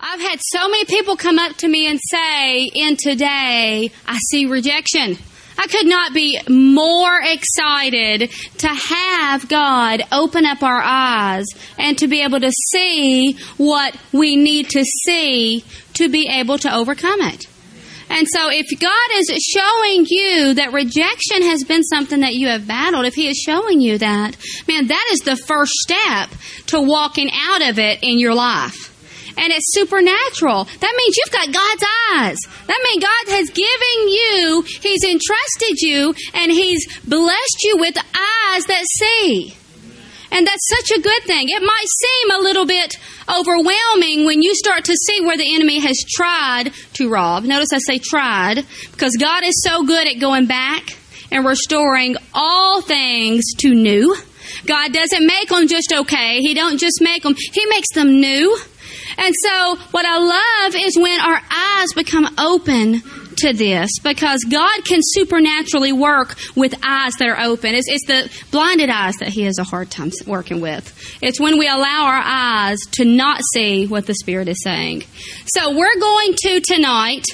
I've had so many people come up to me and say, in today, I see rejection. I could not be more excited to have God open up our eyes and to be able to see what we need to see to be able to overcome it. And so if God is showing you that rejection has been something that you have battled, if He is showing you that, man, that is the first step to walking out of it in your life. And it's supernatural. That means you've got God's eyes. That means God has given you, He's entrusted you, and He's blessed you with eyes that see. And that's such a good thing. It might seem a little bit overwhelming when you start to see where the enemy has tried to rob. Notice I say tried, because God is so good at going back and restoring all things to new. God doesn't make them just okay. He don't just make them. He makes them new. And so what I love is when our eyes become open to this, because God can supernaturally work with eyes that are open. It's the blinded eyes that He has a hard time working with. It's when we allow our eyes to not see what the Spirit is saying. So we're going to tonight,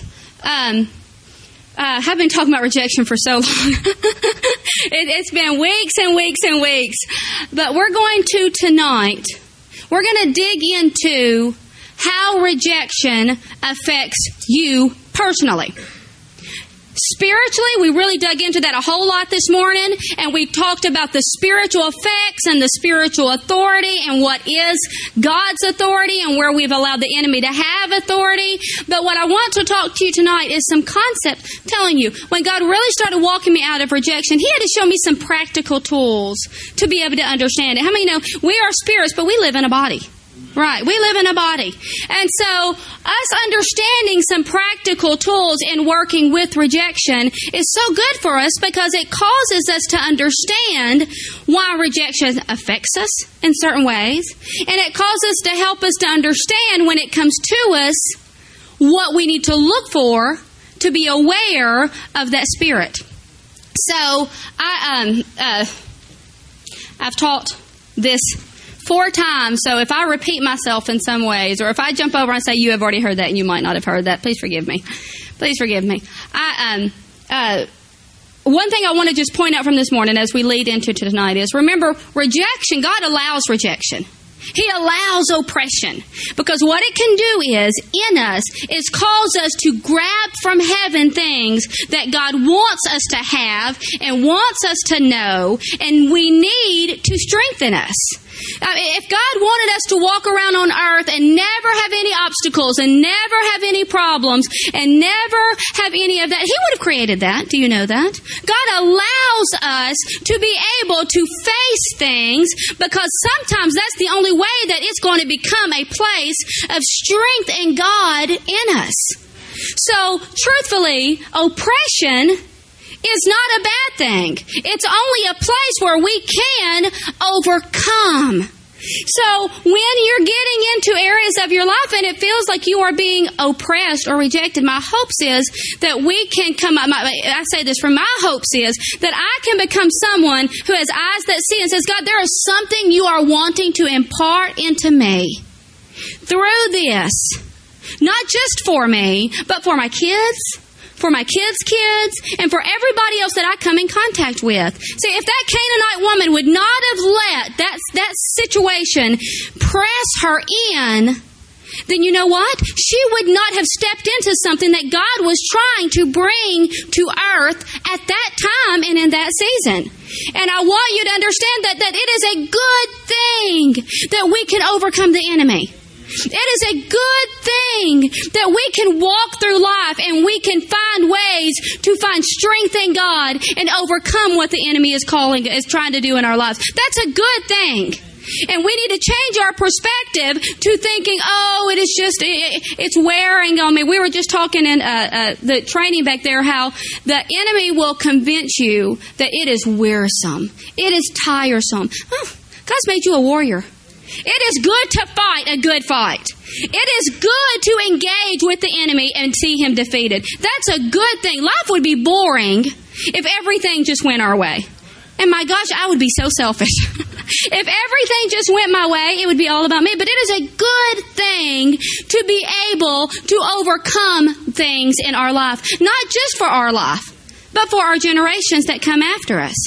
I've been talking about rejection for so long. It's been weeks and weeks and weeks. But we're going to tonight, we're going to dig into how rejection affects you personally. Spiritually, we really dug into that a whole lot this morning, and we talked about the spiritual effects and the spiritual authority and what is God's authority and where we've allowed the enemy to have authority. But what I want to talk to you tonight is some concept. I'm telling you, when God really started walking me out of rejection, He had to show me some practical tools to be able to understand it. How many know we are spirits, but we live in a body? Right, we live in a body. And so us understanding some practical tools in working with rejection is so good for us, because it causes us to understand why rejection affects us in certain ways. And it causes us to help us to understand when it comes to us what we need to look for to be aware of that spirit. So I've taught this 4 times, so if I repeat myself in some ways, or if I jump over and say, you have already heard that and you might not have heard that, please forgive me. Please forgive me. One thing I want to just point out from this morning as we lead into tonight is, remember, rejection, God allows rejection. He allows oppression, because what it can do is, in us, is cause us to grab from heaven things that God wants us to have and wants us to know, and we need to strengthen us. If God wanted us to walk around on earth and never have any obstacles and never have any problems and never have any of that, He would have created that. Do you know that? God allows us to be able to face things, because sometimes that's the only way that it's going to become a place of strength in God in us. So, truthfully, oppression is not a bad thing. It's only a place where we can overcome. So when you're getting into areas of your life and it feels like you are being oppressed or rejected, my hopes is that we can come up, I say this from my hopes is that I can become someone who has eyes that see and says, God, there is something you are wanting to impart into me through this. Not just for me, but for my kids, for my kids' kids, and for everybody else that I come in contact with. See, if that Canaanite woman would not have let that situation press her in, then you know what? She would not have stepped into something that God was trying to bring to earth at that time and in that season. And I want you to understand that it is a good thing that we can overcome the enemy. It is a good thing that we can walk through life and we can find ways to find strength in God and overcome what the enemy is trying to do in our lives. That's a good thing. And we need to change our perspective to thinking, oh, it is just, it's wearing on me. We were just talking in the training back there how the enemy will convince you that it is wearisome. It is tiresome. Oh, God's made you a warrior. It is good to fight a good fight. It is good to engage with the enemy and see him defeated. That's a good thing. Life would be boring if everything just went our way. And my gosh, I would be so selfish. If everything just went my way, it would be all about me. But it is a good thing to be able to overcome things in our life. Not just for our life, but for our generations that come after us.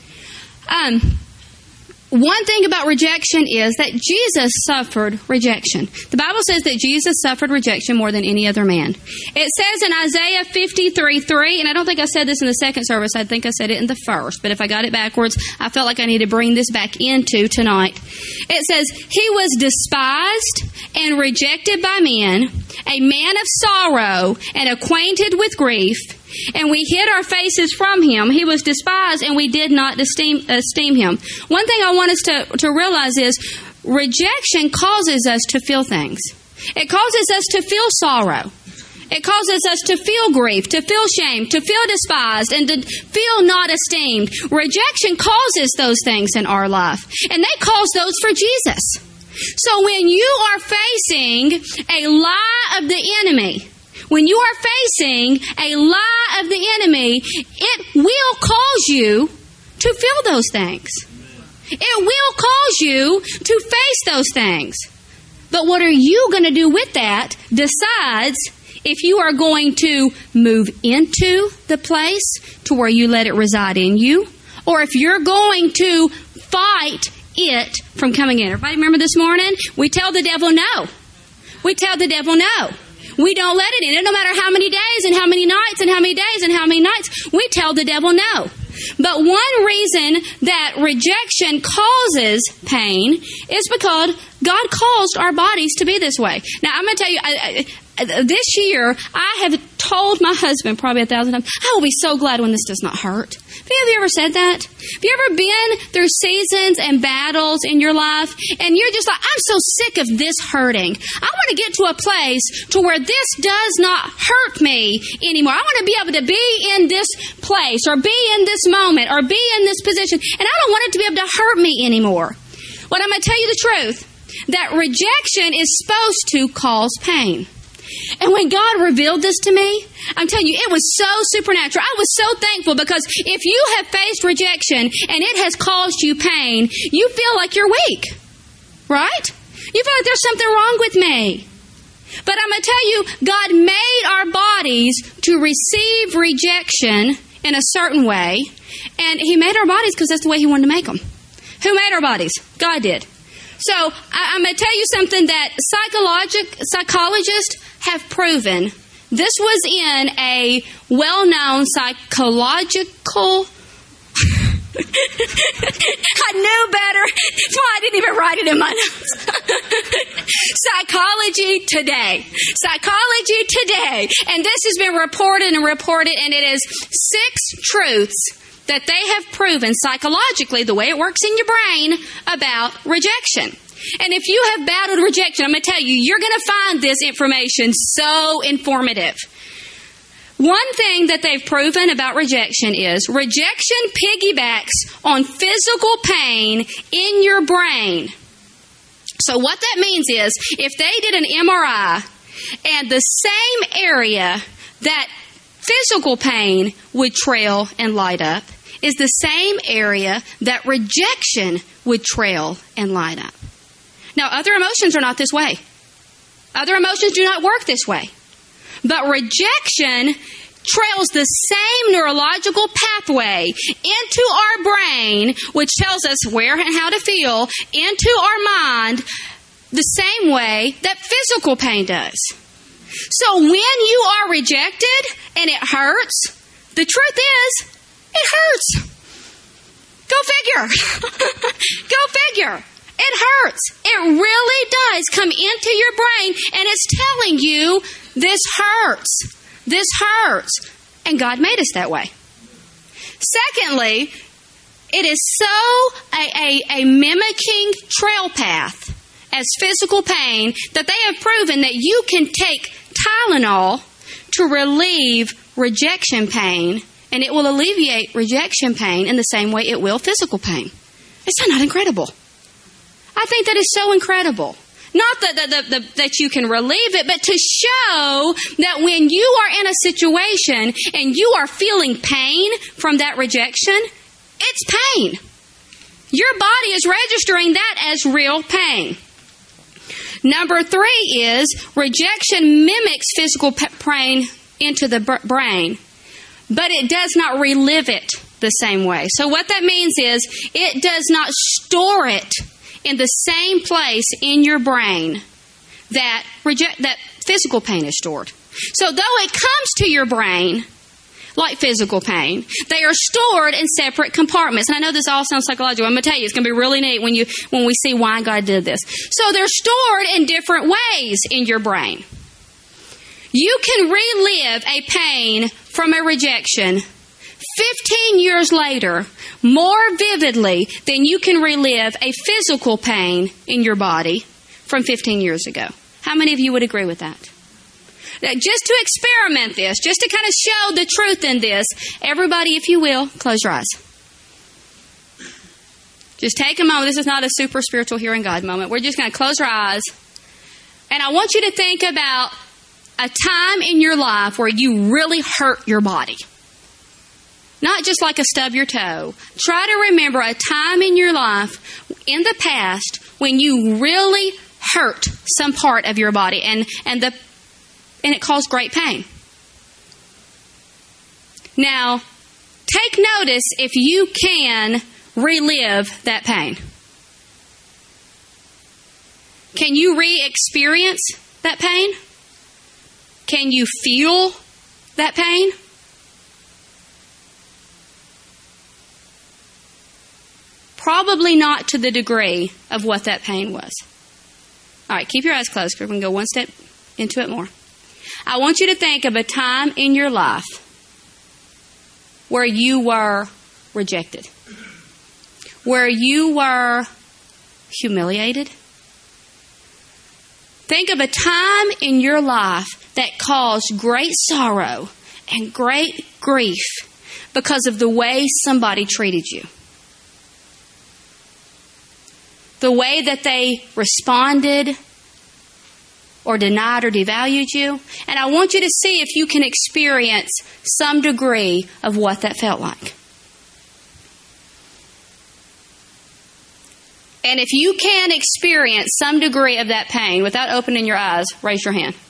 One thing about rejection is that Jesus suffered rejection. The Bible says that Jesus suffered rejection more than any other man. It says in Isaiah 53:3, and I don't think I said this in the second service, I think I said it in the first, but if I got it backwards, I felt like I need to bring this back into tonight. It says, He was despised and rejected by men, a man of sorrow and acquainted with grief, and we hid our faces from Him. He was despised, and we did not esteem Him. One thing I want us to realize is rejection causes us to feel things. It causes us to feel sorrow. It causes us to feel grief, to feel shame, to feel despised, and to feel not esteemed. Rejection causes those things in our life, and they cause those for Jesus. So when you are facing a lie of the enemy, when you are facing a lie of the enemy, it will cause you to feel those things. It will cause you to face those things. But what are you going to do with that decides if you are going to move into the place to where you let it reside in you, or if you're going to fight it from coming in. Everybody remember this morning? We tell the devil no. We tell the devil no. We don't let it in. And no matter how many days and how many nights and how many days and how many nights, we tell the devil no. But one reason that rejection causes pain is because God caused our bodies to be this way. Now, I'm going to tell you, this year, I have told my husband probably 1,000 times, I will be so glad when this does not hurt. Have you ever said that? Have you ever been through seasons and battles in your life, and you're just like, I'm so sick of this hurting. I want to get to a place to where this does not hurt me anymore. I want to be able to be in this place, or be in this moment, or be in this position, and I don't want it to be able to hurt me anymore. Well, I'm going to tell you the truth, that rejection is supposed to cause pain. And when God revealed this to me, I'm telling you, it was so supernatural. I was so thankful, because if you have faced rejection and it has caused you pain, you feel like you're weak, right? You feel like there's something wrong with me. But I'm going to tell you, God made our bodies to receive rejection in a certain way, and He made our bodies because that's the way He wanted to make them. Who made our bodies? God did. So I'm going to tell you something that psychologists have proven. This was in a well-known psychological... I knew better. That's why I didn't even write it in my notes. Psychology Today. And this has been reported, and it is 6 truths that they have proven psychologically, the way it works in your brain, about rejection. And if you have battled rejection, I'm going to tell you, you're going to find this information so informative. One thing that they've proven about rejection is rejection piggybacks on physical pain in your brain. So what that means is, if they did an MRI and the same area that physical pain would trail and light up is the same area that rejection would trail and light up. Now, other emotions are not this way. Other emotions do not work this way. But rejection trails the same neurological pathway into our brain, which tells us where and how to feel, into our mind, the same way that physical pain does. So when you are rejected and it hurts, the truth is, it hurts. Go figure. Go figure. It hurts. It really does come into your brain, and it's telling you, this hurts. This hurts. And God made us that way. Secondly, it is so a mimicking trail path as physical pain that they have proven that you can take Tylenol to relieve rejection pain, and it will alleviate rejection pain in the same way it will physical pain. Is that not incredible? I think that is so incredible. Not that you can relieve it, but to show that when you are in a situation and you are feeling pain from that rejection, it's pain. Your body is registering that as real pain. Number 3 is rejection mimics physical pain into the brain, but it does not relive it the same way. So what that means is it does not store it in the same place in your brain that physical pain is stored. So though it comes to your brain like physical pain, they are stored in separate compartments. And I know this all sounds psychological. I'm going to tell you, it's going to be really neat when we see why God did this. So they're stored in different ways in your brain. You can relive a pain from a rejection 15 years later more vividly than you can relive a physical pain in your body from 15 years ago. How many of you would agree with that? Now, just to experiment this, just to kind of show the truth in this, everybody, if you will, close your eyes. Just take a moment. This is not a super spiritual hearing God moment. We're just going to close our eyes. And I want you to think about a time in your life where you really hurt your body. Not just like a stub your toe. Try to remember a time in your life in the past when you really hurt some part of your body and it caused great pain. Now, take notice if you can relive that pain. Can you re-experience that pain? Can you feel that pain? Probably not to the degree of what that pain was. All right, keep your eyes closed because we're going to go one step into it more. I want you to think of a time in your life where you were rejected, where you were humiliated. Think of a time in your life that caused great sorrow and great grief because of the way somebody treated you. The way that they responded or denied or devalued you. And I want you to see if you can experience some degree of what that felt like. And if you can experience some degree of that pain without opening your eyes, raise your hand.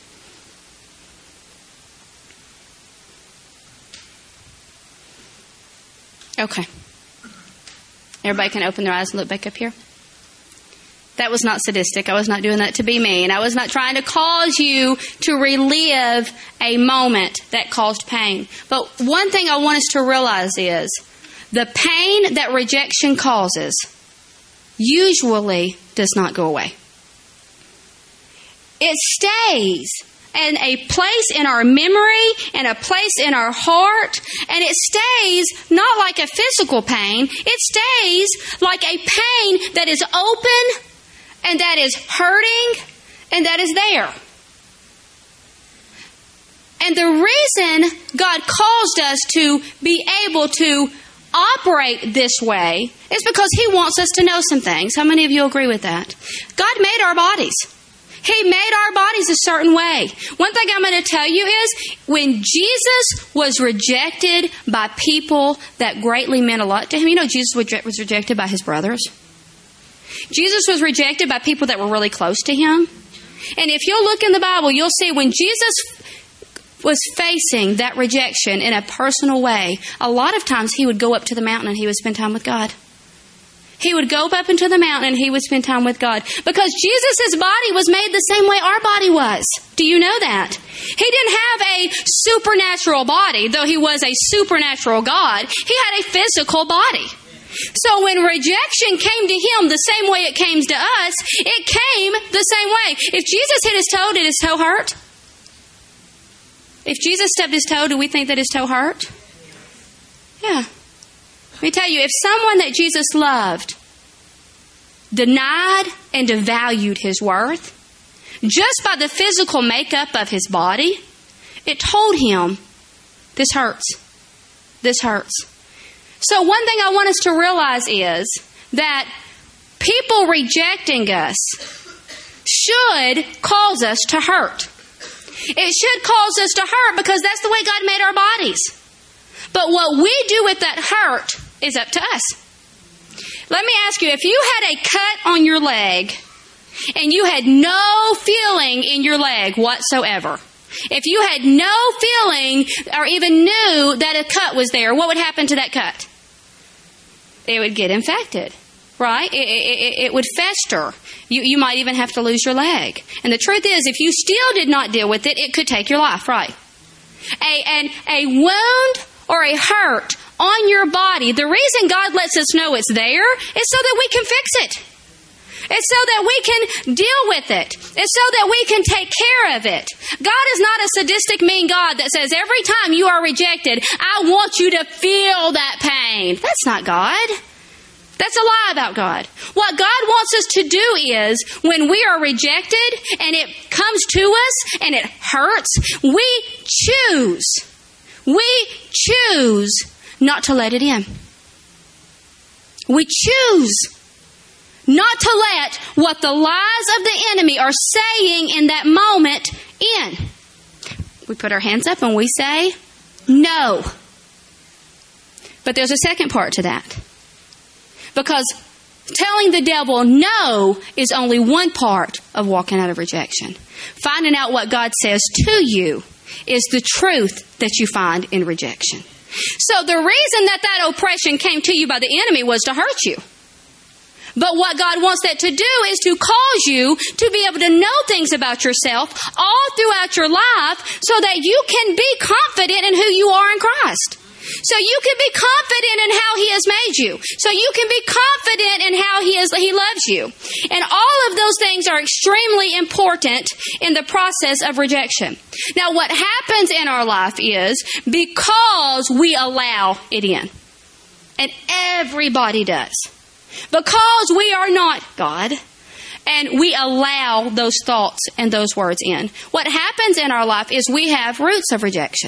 Okay. Everybody can open their eyes and look back up here. That was not sadistic. I was not doing that to be mean. I was not trying to cause you to relive a moment that caused pain. But one thing I want us to realize is the pain that rejection causes usually does not go away. It stays in a place in our memory and a place in our heart, and it stays not like a physical pain. It stays like a pain that is open and that is hurting and that is there. And the reason God caused us to be able to operate this way is because He wants us to know some things. How many of you agree with that? God made our bodies. He made our bodies a certain way. One thing I'm going to tell you is when Jesus was rejected by people that greatly meant a lot to Him, you know Jesus was rejected by His brothers. Jesus was rejected by people that were really close to Him. And if you'll look in the Bible, you'll see when Jesus was facing that rejection in a personal way, a lot of times He would go up to the mountain and He would spend time with God. He would go up into the mountain and He would spend time with God. Because Jesus' body was made the same way our body was. Do you know that? He didn't have a supernatural body, though He was a supernatural God. He had a physical body. So when rejection came to Him the same way it came to us, it came the same way. If Jesus hit His toe, did His toe hurt? If Jesus stubbed His toe, do we think that His toe hurt? Yeah. Let me tell you, if someone that Jesus loved denied and devalued His worth, just by the physical makeup of His body, it told Him, this hurts. This hurts. So one thing I want us to realize is that people rejecting us should cause us to hurt. It should cause us to hurt because that's the way God made our bodies. But what we do with that hurt is up to us. Let me ask you, if you had a cut on your leg and you had no feeling in your leg whatsoever, if you had no feeling or even knew that a cut was there, what would happen to that cut? It would get infected, right? It would fester. You might even have to lose your leg. And the truth is, if you still did not deal with it, it could take your life, right? A wound or a hurt on your body, the reason God lets us know it's there is so that we can fix it. It's so that we can deal with it. It's so that we can take care of it. God is not a sadistic, mean God that says every time you are rejected, I want you to feel that pain. That's not God. That's a lie about God. What God wants us to do is, when we are rejected and it comes to us and it hurts, we choose not to let it in. We choose not to let what the lies of the enemy are saying in that moment in. We put our hands up and we say, no. But there's a second part to that. Because telling the devil no is only one part of walking out of rejection. Finding out what God says to you is the truth that you find in rejection. So the reason that oppression came to you by the enemy was to hurt you. But what God wants that to do is to cause you to be able to know things about yourself all throughout your life so that you can be confident in who you are in Christ. So you can be confident in how He has made you. So you can be confident in how He loves you. And all of those things are extremely important in the process of rejection. Now, what happens in our life is because we allow it in. And everybody does. Because we are not God, and we allow those thoughts and those words in. What happens in our life is we have roots of rejection.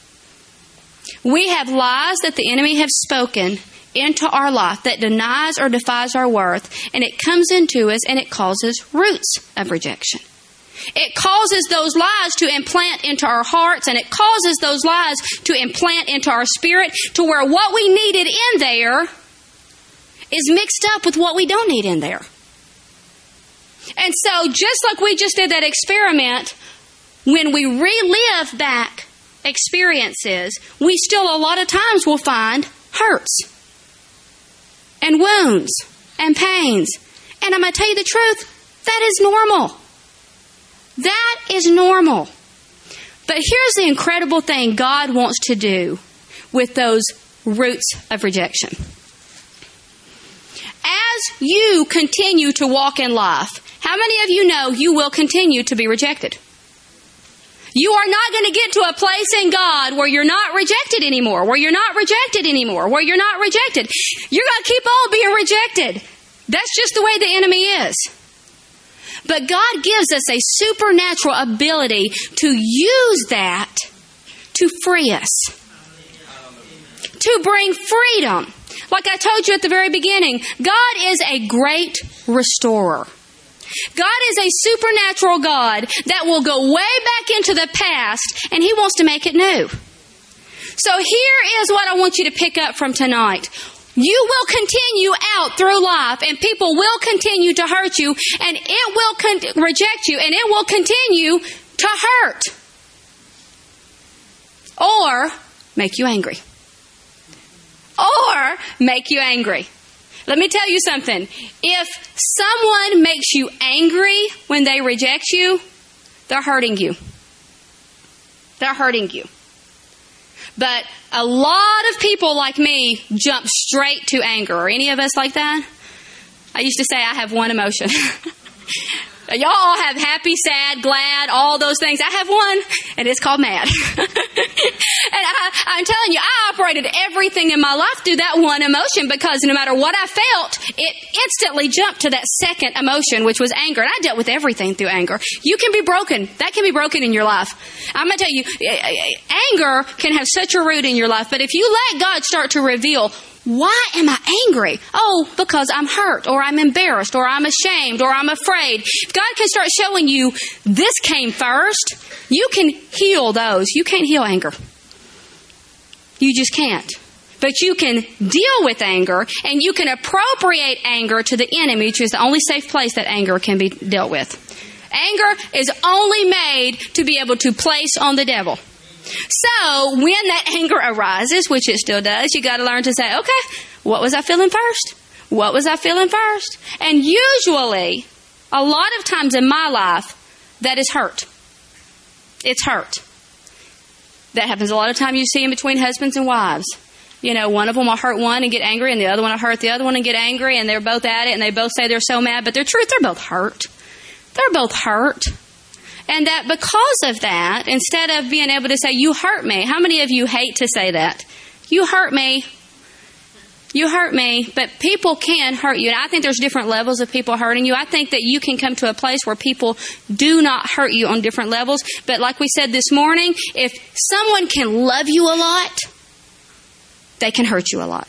We have lies that the enemy has spoken into our life that denies or defies our worth, and it comes into us and it causes roots of rejection. It causes those lies to implant into our hearts, and it causes those lies to implant into our spirit to where what we needed in there is mixed up with what we don't need in there. And so, just like we just did that experiment, when we relive back experiences, we still a lot of times will find hurts and wounds and pains. And I'm going to tell you the truth, that is normal. That is normal. But here's the incredible thing God wants to do with those roots of rejection. As you continue to walk in life, how many of you know you will continue to be rejected? You are not going to get to a place in God where you're not rejected anymore, where you're not rejected anymore, where you're not rejected. You're going to keep on being rejected. That's just the way the enemy is. But God gives us a supernatural ability to use that to free us, to bring freedom. Like I told you at the very beginning, God is a great restorer. God is a supernatural God that will go way back into the past, and He wants to make it new. So here is what I want you to pick up from tonight. You will continue out through life, and people will continue to hurt you, and it will reject you, and it will continue to hurt or make you angry. Or make you angry. Let me tell you something. If someone makes you angry when they reject you, they're hurting you. They're hurting you. But a lot of people like me jump straight to anger. Are any of us like that? I used to say I have one emotion. Y'all all have happy, sad, glad, all those things. I have one, and it's called mad. And I'm telling you, I operated everything in my life through that one emotion, because no matter what I felt, it instantly jumped to that second emotion, which was anger. And I dealt with everything through anger. You can be broken. That can be broken in your life. I'm going to tell you, anger can have such a root in your life, but if you let God start to reveal, why am I angry? Oh, because I'm hurt, or I'm embarrassed, or I'm ashamed, or I'm afraid. If God can start showing you this came first, you can heal those. You can't heal anger. You just can't. But you can deal with anger, and you can appropriate anger to the enemy, which is the only safe place that anger can be dealt with. Anger is only made to be able to place on the devil. So when that anger arises, which it still does, you got to learn to say, okay, what was I feeling first? What was I feeling first? And usually, a lot of times in my life, that is hurt. It's hurt. That happens a lot of time you see in between husbands and wives. You know, one of them will hurt one and get angry, and the other one will hurt the other one and get angry, and they're both at it, and they both say they're so mad, but the truth, they're both hurt. They're both hurt. And that because of that, instead of being able to say, you hurt me, how many of you hate to say that? You hurt me. You hurt me, but people can hurt you. And I think there's different levels of people hurting you. I think that you can come to a place where people do not hurt you on different levels. But like we said this morning, if someone can love you a lot, they can hurt you a lot.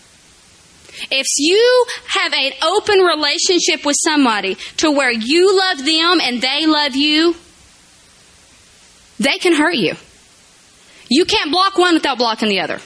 If you have an open relationship with somebody to where you love them and they love you, they can hurt you. You can't block one without blocking the other.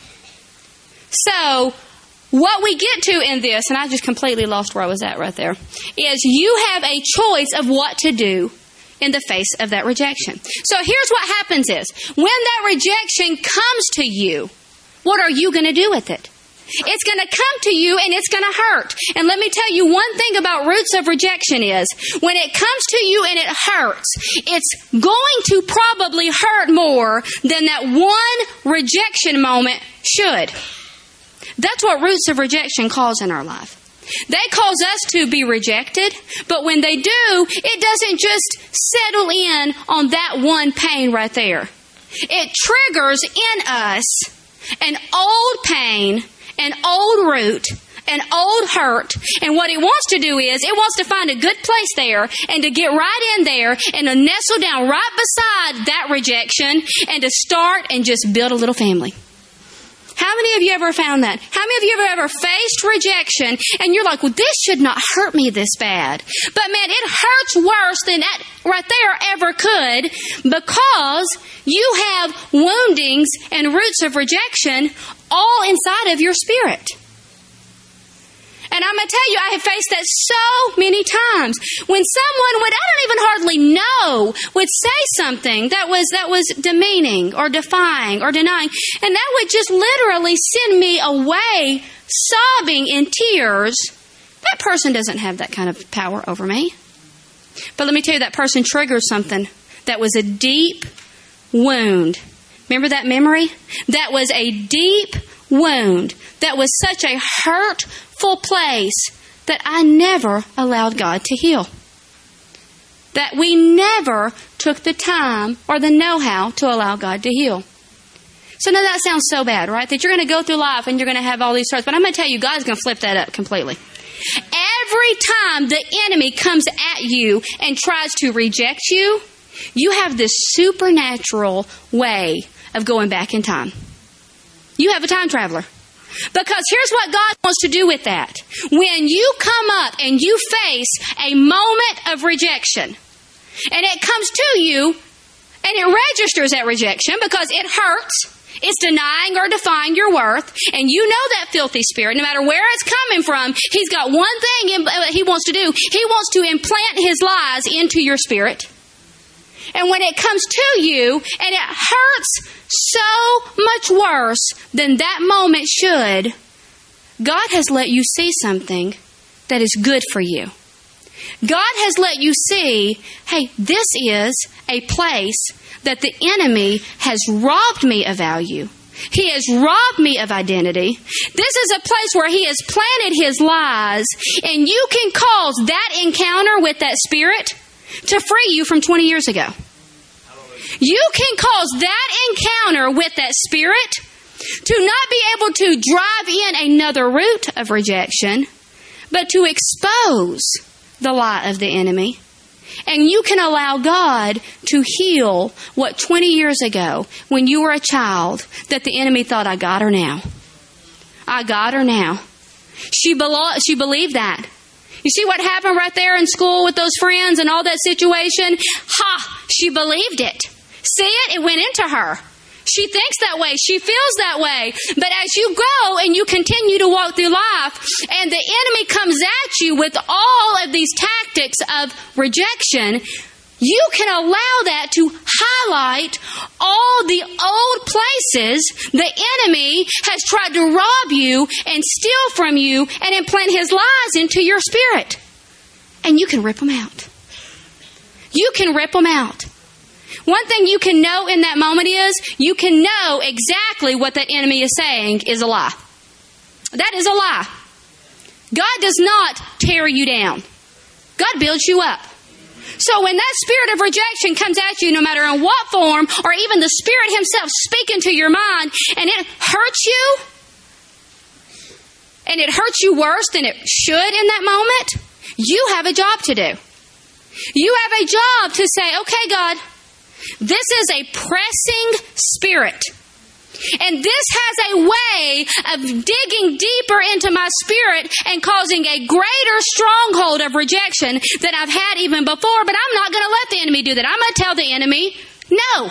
So, what we get to in this, and I just completely lost where I was at right there, is you have a choice of what to do in the face of that rejection. So here's what happens is, when that rejection comes to you, what are you going to do with it? It's going to come to you and it's going to hurt. And let me tell you one thing about roots of rejection is, when it comes to you and it hurts, it's going to probably hurt more than that one rejection moment should. That's what roots of rejection cause in our life. They cause us to be rejected, but when they do, it doesn't just settle in on that one pain right there. It triggers in us an old pain, an old root, an old hurt, and what it wants to do is, it wants to find a good place there, and to get right in there, and to nestle down right beside that rejection, and to start and just build a little family. How many of you ever found that? How many of you ever faced rejection and you're like, well, this should not hurt me this bad. But man, it hurts worse than that right there ever could, because you have woundings and roots of rejection all inside of your spirit. And I'm going to tell you, I have faced that so many times. When someone would, I don't even hardly know, would say something that was demeaning or defying or denying, and that would just literally send me away sobbing in tears. That person doesn't have that kind of power over me. But let me tell you, that person triggers something that was a deep wound. Remember that memory? That was a deep wound. That was such a hurtful place that I never allowed God to heal. That we never took the time or the know-how to allow God to heal. So now that sounds so bad, right? That you're going to go through life and you're going to have all these threats. But I'm going to tell you, God's going to flip that up completely. Every time the enemy comes at you and tries to reject you, you have this supernatural way of going back in time. You have a time traveler. Because here's what God wants to do with that. When you come up and you face a moment of rejection, and it comes to you, and it registers that rejection because it hurts, it's denying or defying your worth, and you know that filthy spirit, no matter where it's coming from, he's got one thing he wants to do. He wants to implant his lies into your spirit. And when it comes to you, and it hurts so much worse than that moment should, God has let you see something that is good for you. God has let you see, hey, this is a place that the enemy has robbed me of value. He has robbed me of identity. This is a place where he has planted his lies, and you can cause that encounter with that spirit to free you from 20 years ago. You can cause that encounter with that spirit to not be able to drive in another root of rejection, but to expose the lie of the enemy. And you can allow God to heal what 20 years ago, when you were a child, that the enemy thought, I got her now. I got her now. She believed that. You see what happened right there in school with those friends and all that situation? Ha! She believed it. See it? It went into her. She thinks that way. She feels that way. But as you go and you continue to walk through life and the enemy comes at you with all of these tactics of rejection, you can allow that to highlight all the old places the enemy has tried to rob you and steal from you and implant his lies into your spirit. And you can rip them out. You can rip them out. One thing you can know in that moment is you can know exactly what that enemy is saying is a lie. That is a lie. God does not tear you down. God builds you up. So when that spirit of rejection comes at you, no matter in what form, or even the Spirit Himself speaking to your mind, and it hurts you, and it hurts you worse than it should in that moment, you have a job to do. You have a job to say, okay, God, this is a pressing spirit. And this has a way of digging deeper into my spirit and causing a greater stronghold of rejection than I've had even before. But I'm not going to let the enemy do that. I'm going to tell the enemy, no.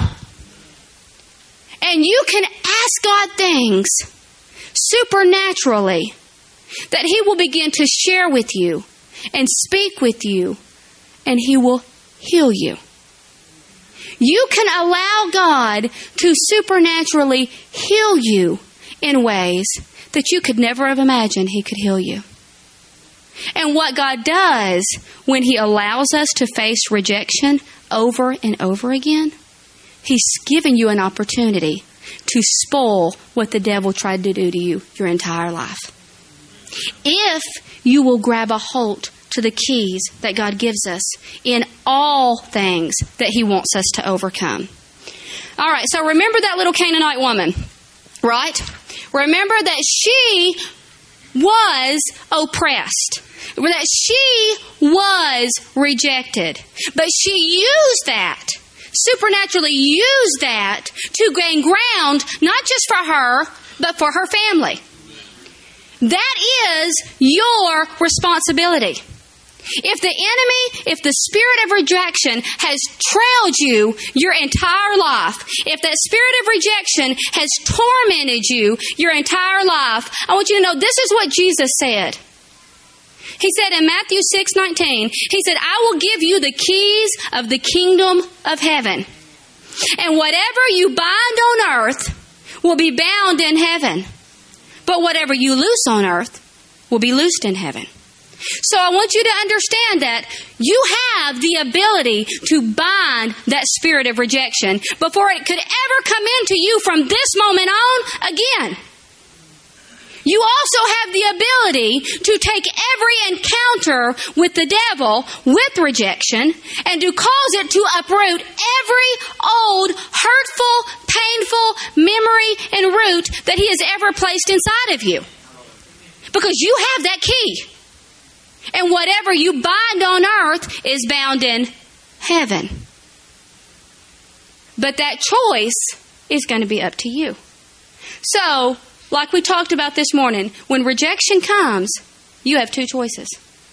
And you can ask God things supernaturally that He will begin to share with you and speak with you, and He will heal you. You can allow God to supernaturally heal you in ways that you could never have imagined He could heal you. And what God does when He allows us to face rejection over and over again, He's given you an opportunity to spoil what the devil tried to do to you your entire life. If you will grab a hold to the keys that God gives us in all things that He wants us to overcome. All right, so remember that little Canaanite woman, right? Remember that she was oppressed, that she was rejected, but she used that, supernaturally used that to gain ground, not just for her, but for her family. That is your responsibility. If the enemy, if the spirit of rejection has trailed you your entire life, if that spirit of rejection has tormented you your entire life, I want you to know this is what Jesus said. He said in Matthew 6:19, He said, I will give you the keys of the kingdom of heaven. And whatever you bind on earth will be bound in heaven. But whatever you loose on earth will be loosed in heaven. So I want you to understand that you have the ability to bind that spirit of rejection before it could ever come into you from this moment on again. You also have the ability to take every encounter with the devil with rejection and to cause it to uproot every old, hurtful, painful memory and root that he has ever placed inside of you. Because you have that key. And whatever you bind on earth is bound in heaven. But that choice is going to be up to you. So, like we talked about this morning, when rejection comes, you have two choices.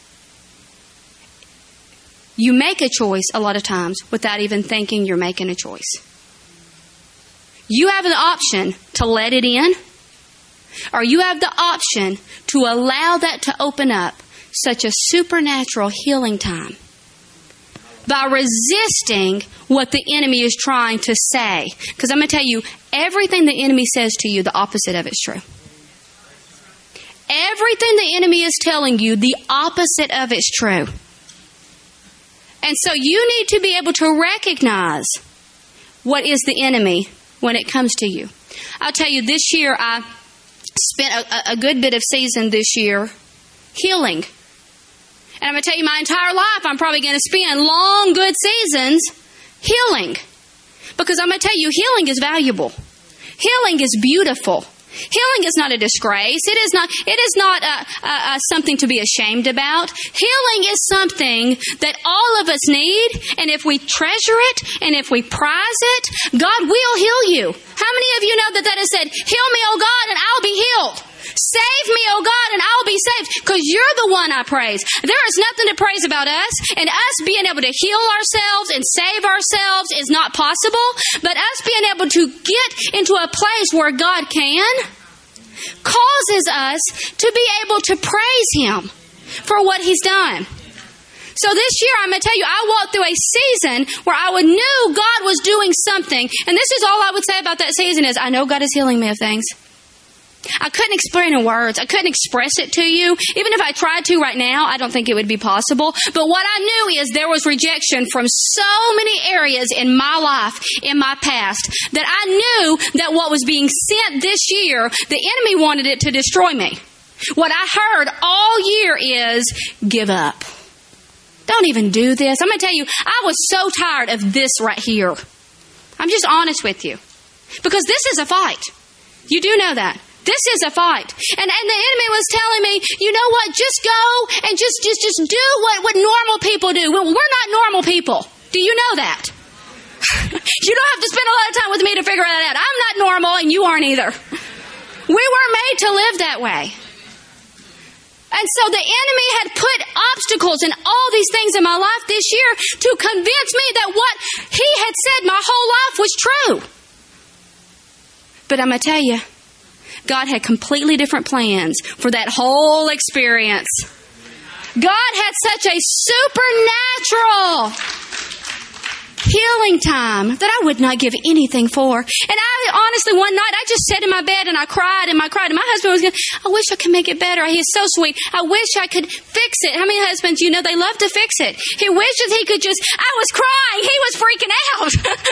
You make a choice a lot of times without even thinking you're making a choice. You have the option to let it in, or you have the option to allow that to open up such a supernatural healing time by resisting what the enemy is trying to say. Because I'm going to tell you, everything the enemy says to you, the opposite of it's true. Everything the enemy is telling you, the opposite of it's true. And so you need to be able to recognize what is the enemy when it comes to you. I'll tell you, this year I spent a good bit of season this year healing. And I'm going to tell you, my entire life, I'm probably going to spend long, good seasons healing. Because I'm going to tell you, healing is valuable. Healing is beautiful. Healing is not a disgrace. It is not something to be ashamed about. Healing is something that all of us need. And if we treasure it and if we prize it, God will heal you. How many of you know that has said, heal me, oh God, and I'll be healed? Save me, oh God, and I'll be saved, because you're the one I praise. There is nothing to praise about us, and us being able to heal ourselves and save ourselves is not possible, but us being able to get into a place where God can causes us to be able to praise Him for what He's done. So this year, I'm going to tell you, I walked through a season where I knew God was doing something. And this is all I would say about that season is, I know God is healing me of things. I couldn't explain in words. I couldn't express it to you. Even if I tried to right now, I don't think it would be possible. But what I knew is there was rejection from so many areas in my life, in my past, that I knew that what was being sent this year, the enemy wanted it to destroy me. What I heard all year is, give up. Don't even do this. I'm going to tell you, I was so tired of this right here. I'm just honest with you. Because this is a fight. You do know that. This is a fight. And the enemy was telling me, you know what, just go and just do what normal people do. Well, we're not normal people. Do you know that? You don't have to spend a lot of time with me to figure that out. I'm not normal and you aren't either. We weren't made to live that way. And so the enemy had put obstacles and all these things in my life this year to convince me that what he had said my whole life was true. But I'm going to tell you, God had completely different plans for that whole experience. God had such a supernatural healing time that I would not give anything for. And I honestly, one night, I just sat in my bed and I cried. And my husband was going, I wish I could make it better. He's so sweet. I wish I could fix it. How many husbands, you know, they love to fix it. He wishes he could just, I was crying. He was freaking out.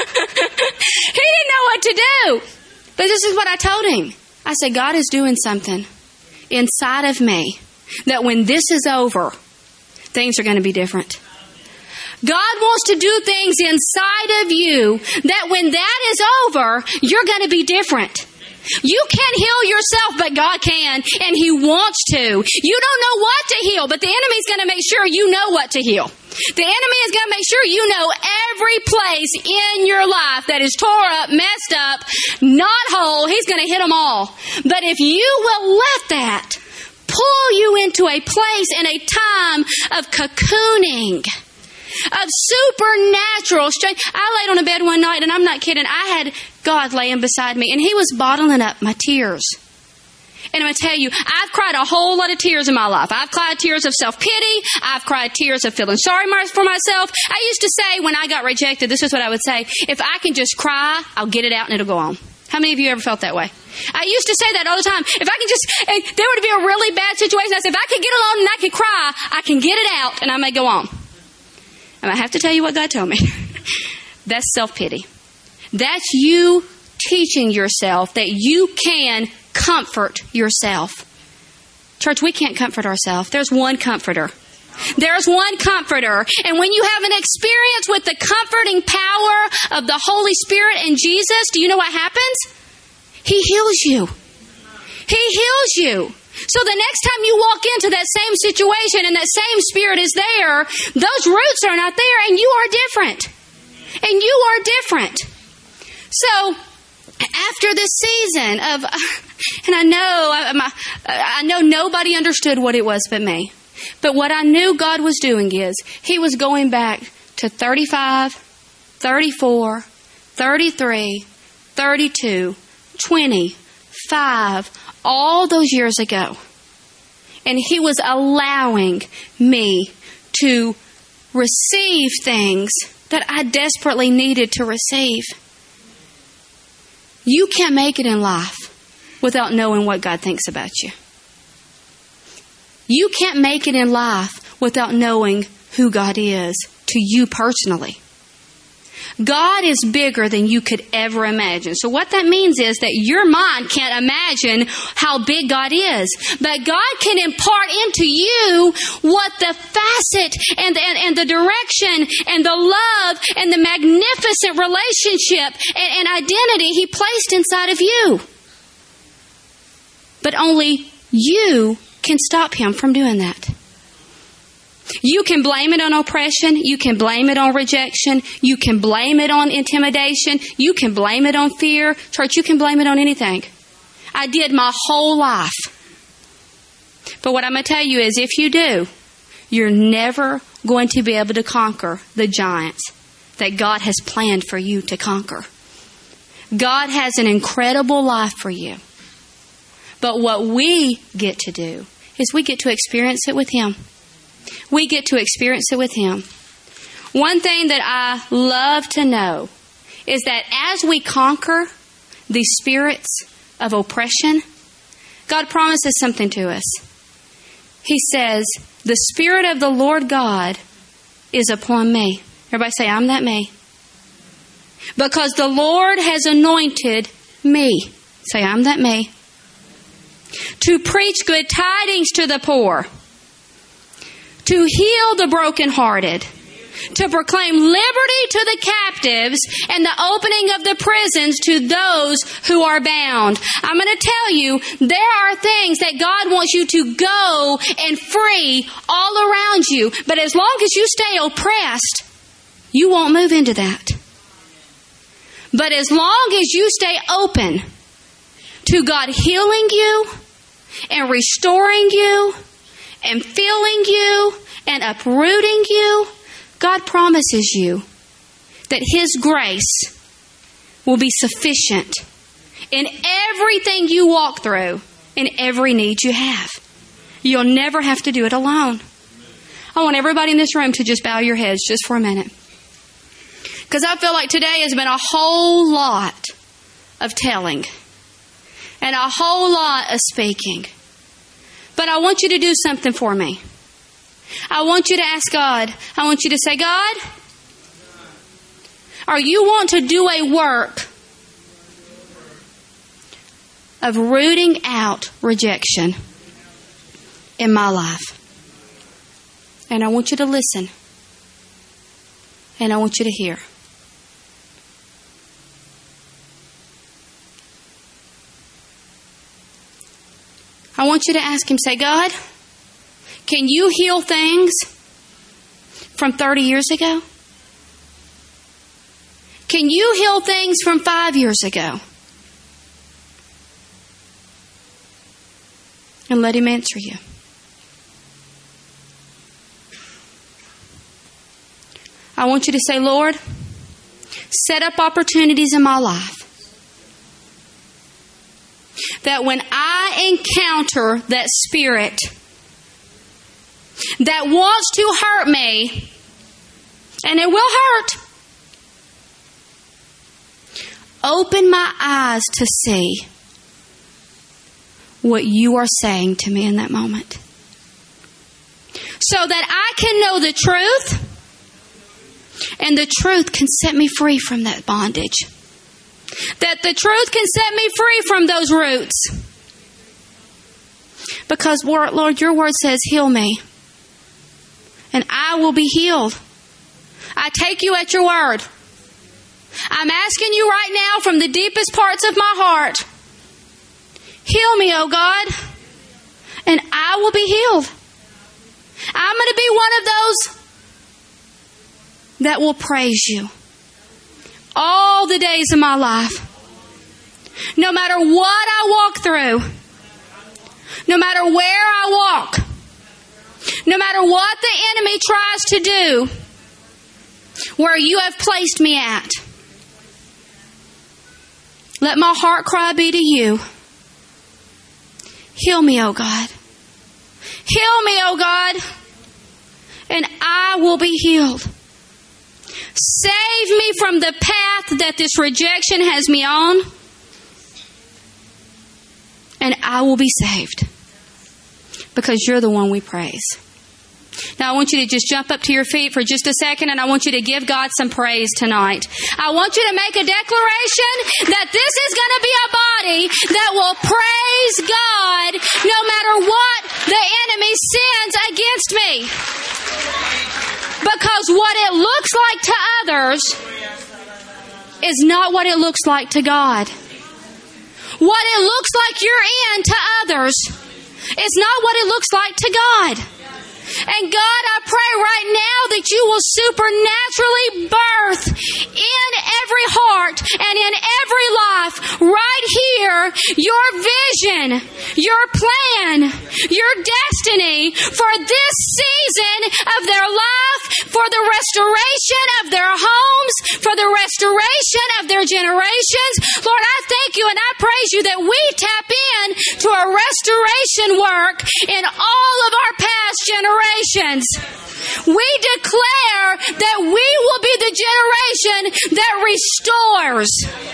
He didn't know what to do. But this is what I told him. I said, God is doing something inside of me that when this is over, things are going to be different. God wants to do things inside of you that when that is over, you're going to be different. You can't heal yourself, but God can, and He wants to. You don't know what to heal, but the enemy's going to make sure you know what to heal. The enemy is going to make sure you know every place in your life that is tore up, messed up, not whole. He's going to hit them all. But if you will let that pull you into a place in a time of cocooning, of supernatural strength. I laid on a bed one night, and I'm not kidding, I had God laying beside me, and He was bottling up my tears. And I'm going to tell you, I've cried a whole lot of tears in my life. I've cried tears of self-pity. I've cried tears of feeling sorry for myself. I used to say when I got rejected, this is what I would say, if I can just cry, I'll get it out and it'll go on. How many of you ever felt that way? I used to say that all the time. If I can just, there would be a really bad situation. I said, if I could get alone and I could cry, I can get it out and I may go on. And I have to tell you what God told me. That's self-pity. That's you teaching yourself that you can comfort yourself. Church, we can't comfort ourselves. There's one comforter. There's one comforter. And when you have an experience with the comforting power of the Holy Spirit and Jesus, do you know what happens? He heals you. He heals you. So the next time you walk into that same situation and that same Spirit is there, those roots are not there and you are different. And you are different. So after this season of, and I know nobody understood what it was but me. But what I knew God was doing is He was going back to 35, 34, 33, 32, 25, all those years ago. And He was allowing me to receive things that I desperately needed to receive. You can't make it in life without knowing what God thinks about you. You can't make it in life without knowing who God is to you personally. God is bigger than you could ever imagine. So what that means is that your mind can't imagine how big God is. But God can impart into you what the facet and the direction and the love and the magnificent relationship and identity He placed inside of you. But only you can stop Him from doing that. You can blame it on oppression. You can blame it on rejection. You can blame it on intimidation. You can blame it on fear. Church, you can blame it on anything. I did my whole life. But what I'm going to tell you is if you do, you're never going to be able to conquer the giants that God has planned for you to conquer. God has an incredible life for you. But what we get to do is we get to experience it with Him. We get to experience it with Him. One thing that I love to know is that as we conquer these spirits of oppression, God promises something to us. He says, the Spirit of the Lord God is upon me. Everybody say, I'm that me. Because the Lord has anointed me. Say, I'm that me. To preach good tidings to the poor. To heal the brokenhearted. To proclaim liberty to the captives and the opening of the prisons to those who are bound. I'm going to tell you, there are things that God wants you to go and free all around you. But as long as you stay oppressed, you won't move into that. But as long as you stay open to God healing you and restoring you and filling you and uprooting you, God promises you that His grace will be sufficient in everything you walk through, in every need you have. You'll never have to do it alone. I want everybody in this room to just bow your heads just for a minute. Because I feel like today has been a whole lot of telling and a whole lot of speaking. But I want you to do something for me. I want you to ask God. I want you to say, God, are you want to do a work of rooting out rejection in my life? And I want you to listen. And I want you to hear. I want you to ask Him, say, God, can you heal things from 30 years ago? Can you heal things from 5 years ago? And let Him answer you. I want you to say, Lord, set up opportunities in my life that when I encounter that spirit that wants to hurt me, and it will hurt, open my eyes to see what you are saying to me in that moment, so that I can know the truth, and the truth can set me free from that bondage. That the truth can set me free from those roots. Because, Lord, your word says, heal me, and I will be healed. I take you at your word. I'm asking you right now from the deepest parts of my heart, heal me, oh God, and I will be healed. I'm going to be one of those that will praise you all the days of my life. No matter what I walk through, no matter where I walk, no matter what the enemy tries to do, where you have placed me at, let my heart cry be to you. Heal me, oh God. Heal me, oh God, and I will be healed. Save me from the path that this rejection has me on, and I will be saved, because you're the one we praise. Now I want you to just jump up to your feet for just a second, and I want you to give God some praise tonight. I want you to make a declaration that this is going to be a body that will praise God no matter what the enemy sends against me. Because what it looks like to others is not what it looks like to God. What it looks like you're in to others is not what it looks like to God. And God, I pray right now that you will supernaturally birth in every heart and in every life right here surrender your vision, your plan, your destiny for this season of their life, for the restoration of their homes, for the restoration of their generations. Lord, I thank you and I praise you that we tap in to a restoration work in all of our past generations. We declare that we will be the generation that restores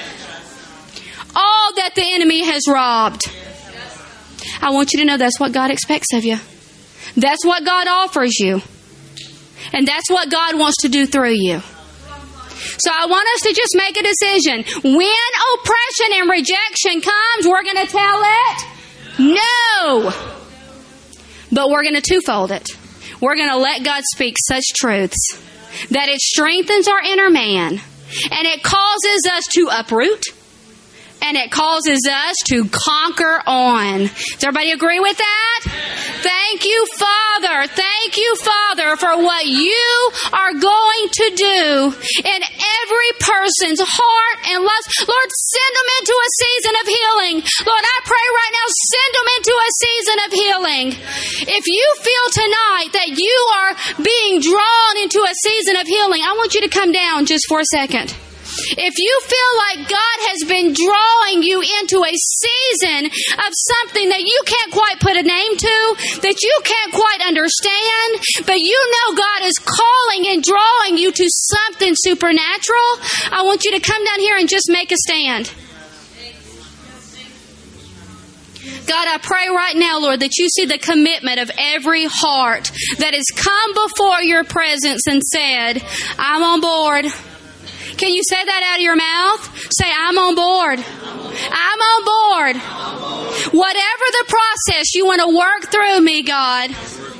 all that the enemy has robbed. I want you to know that's what God expects of you. That's what God offers you. And that's what God wants to do through you. So I want us to just make a decision. When oppression and rejection comes, we're going to tell it no. But we're going to twofold it. We're going to let God speak such truths that it strengthens our inner man, and it causes us to uproot, and it causes us to conquer on. Does everybody agree with that? Thank you, Father. Thank you, Father, for what you are going to do in every person's heart and life. Lord, send them into a season of healing. Lord, I pray right now, send them into a season of healing. If you feel tonight that you are being drawn into a season of healing, I want you to come down just for a second. If you feel like God has been drawing you into a season of something that you can't quite put a name to, that you can't quite understand, but you know God is calling and drawing you to something supernatural, I want you to come down here and just make a stand. God, I pray right now, Lord, that you see the commitment of every heart that has come before your presence and said, I'm on board. Can you say that out of your mouth? Say, I'm on board. I'm on board. Whatever the process you want to work through me, God,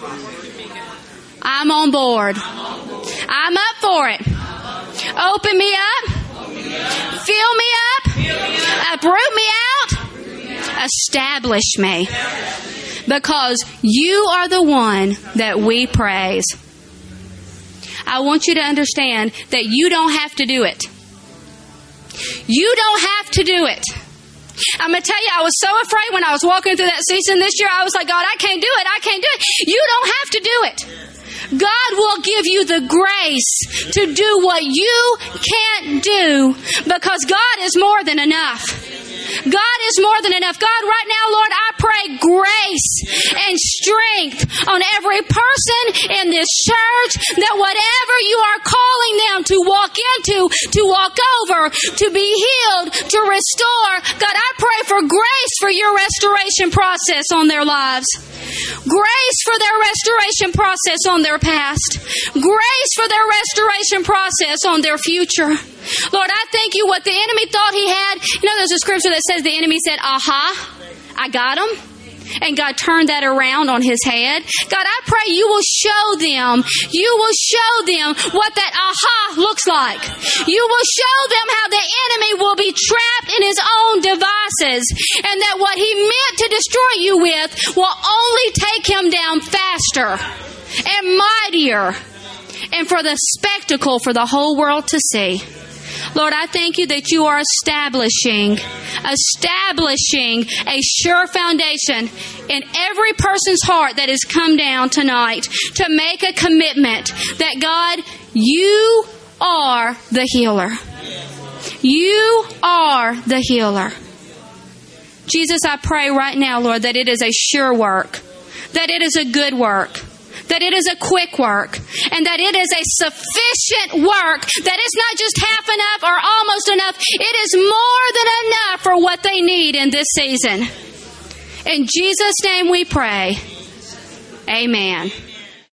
I'm on board. I'm up for it. Open me up. Fill me up. Uproot me out. Establish me. Because you are the one that we praise. I want you to understand that you don't have to do it. You don't have to do it. I'm going to tell you, I was so afraid when I was walking through that season this year. I was like, God, I can't do it. I can't do it. You don't have to do it. God will give you the grace to do what you can't do because God is more than enough. God is more than enough. God, right now, Lord, I pray grace and strength on every person in this church, that whatever you are calling them to walk into, to walk over, to be healed, to restore, God, I pray for grace for your restoration process on their lives. Grace for their restoration process on their past. Grace for their restoration process on their future. Lord, I thank you what the enemy thought he had. You know, there's a scripture that says the enemy said, aha, I got him. And God turned that around on his head. God, I pray you will show them what that aha looks like. You will show them how the enemy will be trapped in his own devices, and that what he meant to destroy you with will only take him down faster and mightier, and for the spectacle for the whole world to see. Lord, I thank you that you are establishing a sure foundation in every person's heart that has come down tonight to make a commitment that, God, you are the healer. You are the healer. Jesus, I pray right now, Lord, that it is a sure work, that it is a good work, that it is a quick work, and that it is a sufficient work, that it's not just half enough or almost enough. It is more than enough for what they need in this season. In Jesus' name we pray. Amen.